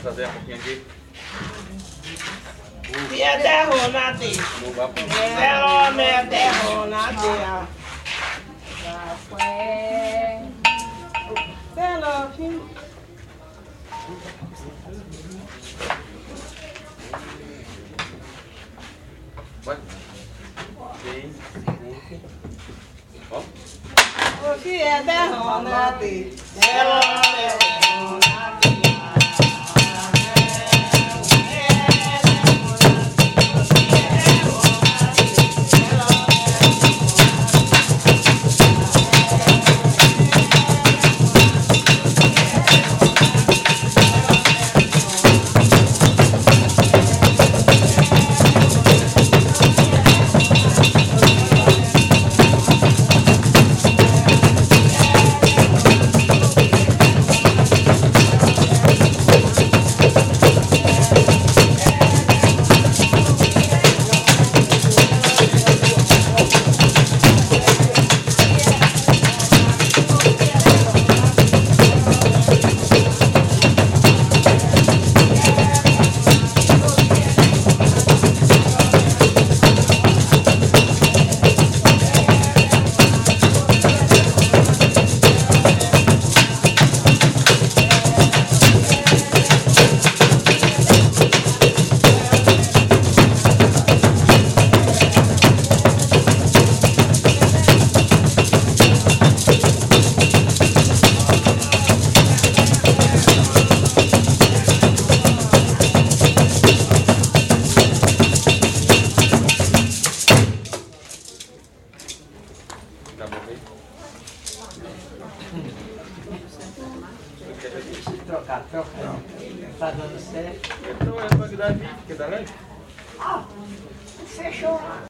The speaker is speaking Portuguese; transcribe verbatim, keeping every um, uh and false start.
trazer um pouquinho aqui. E é derrona dele. É homem, é derrona dele. Já foi. Pelo fim. Vai. Sim. Ó. O que é derrona dele? É homem, é derrona dele. Tá bom, hein? Trocar, trocar. Tá dando certo. Então é pra dar vídeo, que dá leve? Fechou.